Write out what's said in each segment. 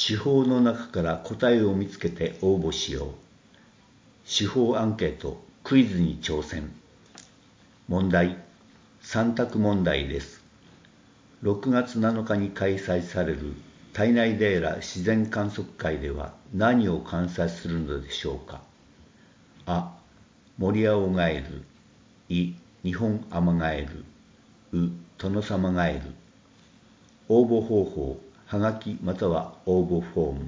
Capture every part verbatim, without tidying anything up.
司法の中から答えを見つけて応募しよう。司法アンケートクイズに挑戦。問題、さん択問題です。ろくがつなのかに開催される胎内レーラ自然観測会では何を観察するのでしょうか。あ、モリアオガエル。い、ニホンアマガエル。う、トノサマガエル。応募方法、はがきまたは応募フォーム。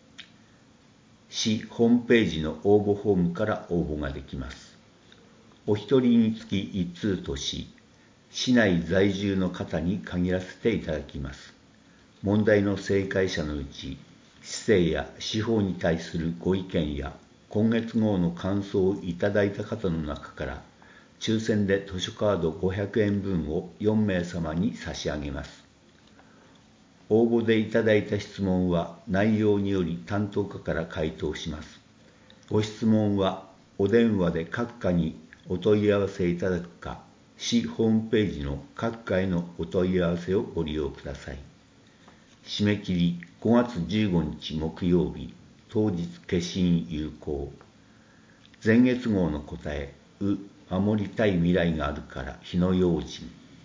市ホームページの応募フォームから応募ができます。お一人につき一通とし、市内在住の方に限らせていただきます。問題の正解者のうち、市政や司法に対するご意見や今月号の感想をいただいた方の中から、抽選で図書カードごひゃくえんぶんをよんめいさまに差し上げます。応募でいただいた質問は内容により担当課から回答します。ご質問はお電話で各課にお問い合わせいただくか、市ホームページの各課へのお問い合わせをご利用ください。締め切りごがつじゅうごにち木曜日、当日消印有効。前月号の答え、う、守りたい未来があるから火の用心。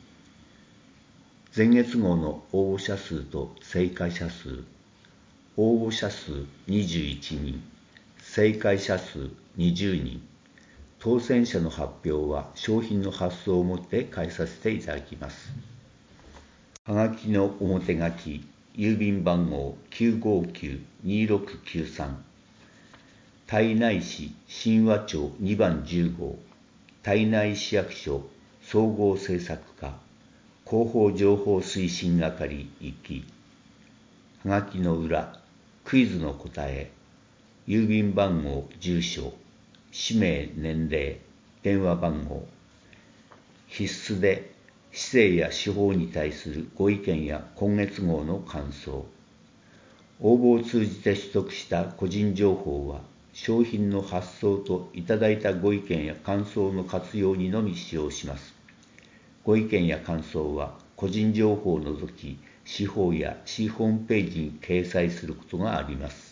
前月号の応募者数と正解者数。応募者数にじゅういちにん、正解者数にじゅうにん。当選者の発表は商品の発送をもって返させていただきます。はがきの表書き、郵便番号 きゅうごきゅうにろくきゅうさん。胎内市神和町にばんじゅうごう、胎内市役所総合政策課広報情報推進係いち。はがきの裏、クイズの答え、郵便番号、住所、氏名、年齢、電話番号。必須で、市政や司法に対するご意見や今月号の感想。応募を通じて取得した個人情報は、商品の発送といただいたご意見や感想の活用にのみ使用します。ご意見や感想は、個人情報を除き、司法や市ホームページに掲載することがあります。